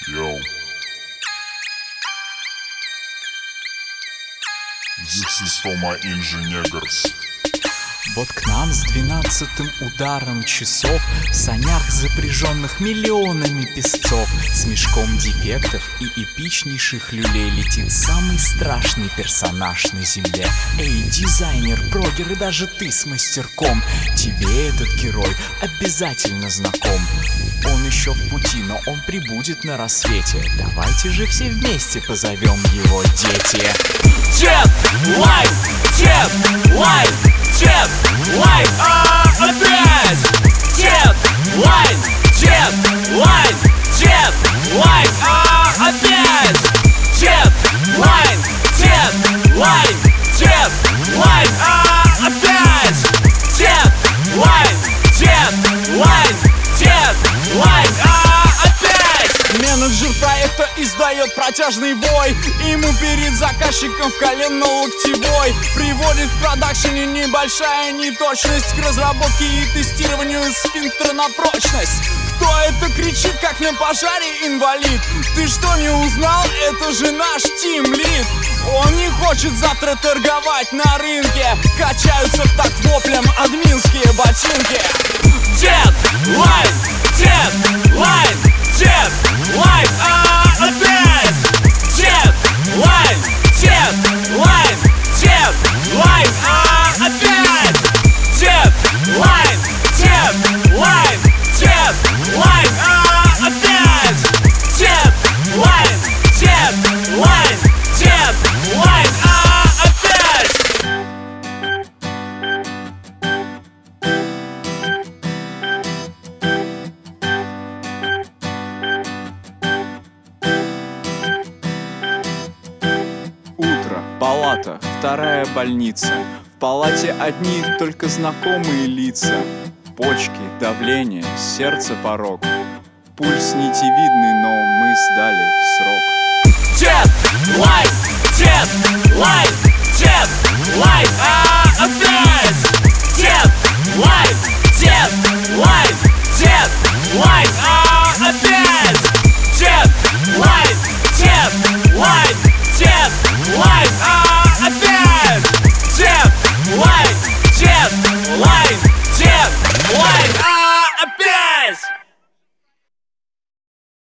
Йоу. This is for my engineers. Вот к нам с 12-м ударом часов в санях, запряженных миллионами песцов, с мешком дефектов и эпичнейших люлей летит самый страшный персонаж на земле. Эй, дизайнер, прогер и даже ты с мастерком, тебе этот герой обязательно знаком. Он еще в пути, но он прибудет на рассвете. Давайте же все вместе позовем его дети. Jet Life, Jet Life, Jet Life, опять! Jet Life, Jet Life, Jet Life, опять! Jet Life, Jet Life, Jet Life, опять! Jet Life, Jet Life, Jet Life, опять! Менеджер проекта издает протяжный вой. Ему перед заказчиком в колено-локтевой приводит в продакшене небольшая неточность к разработке и тестированию сфинктера на прочность. Кто это кричит, как на пожаре инвалид? Ты что, не узнал? Это же наш тимлид. Он не хочет завтра торговать на рынке. Качаются в такт воплем админские ботинки. Jet Life, Jet Life, Jet Life, опять! Jet Life, Jet Life, Jet Life, опять! Jet Life, Jet Life, Jet Life, опять! Jet Life, Jet Life, Jet Life, опять! Утро, палата, вторая больница. В палате одни только знакомые лица. Почки, давление, сердце порог. Пульс нитевидный, но мы сдали в срок. Jet Life, Jet Life, Jet Life,